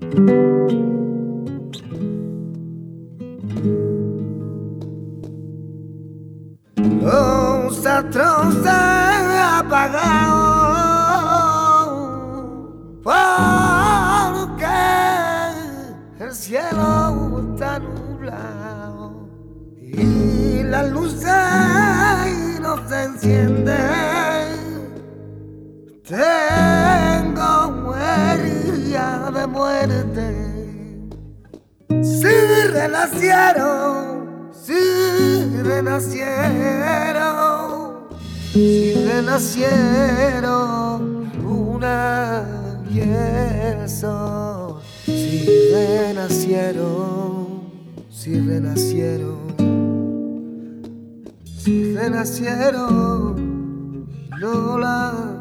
Los astros se apagaron porque el cielo está nublado y las luces no se encienden. Tengo herida de muerte. Si renacieron, si renacieron, si renacieron una y eso, si renacieron, si renacieron, si renacieron, no la